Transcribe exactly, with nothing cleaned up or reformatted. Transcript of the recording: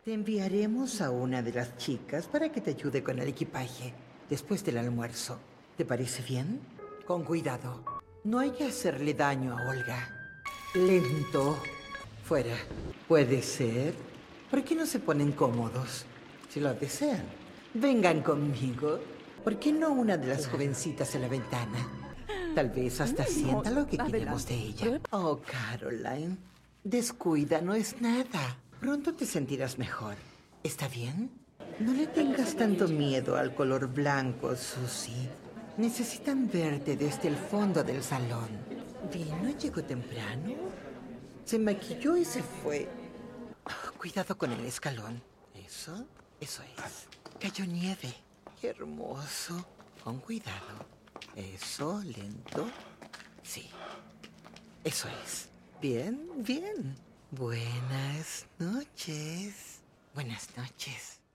Te enviaremos a una de las chicas para que te ayude con el equipaje después del almuerzo. ¿Te parece bien? Con cuidado. No hay que hacerle daño a Olga. Lento. Fuera. ¿Puede ser? ¿Por qué no se ponen cómodos? Si lo desean. Vengan conmigo. ¿Por qué no una de las jovencitas en la ventana? Tal vez hasta sienta lo que queremos de ella. Oh, Caroline. Descuida, no es nada. Pronto te sentirás mejor. ¿Está bien? No le tengas tanto miedo al color blanco, Susie. Necesitan verte desde el fondo del salón. ¿Vino y llegó temprano? Se maquilló y se fue. Oh, cuidado con el escalón. ¿Eso? Eso es. Cayó nieve. Qué hermoso. Con cuidado. Eso, lento. Sí. Eso es. Bien, bien. Buenas noches. Buenas noches.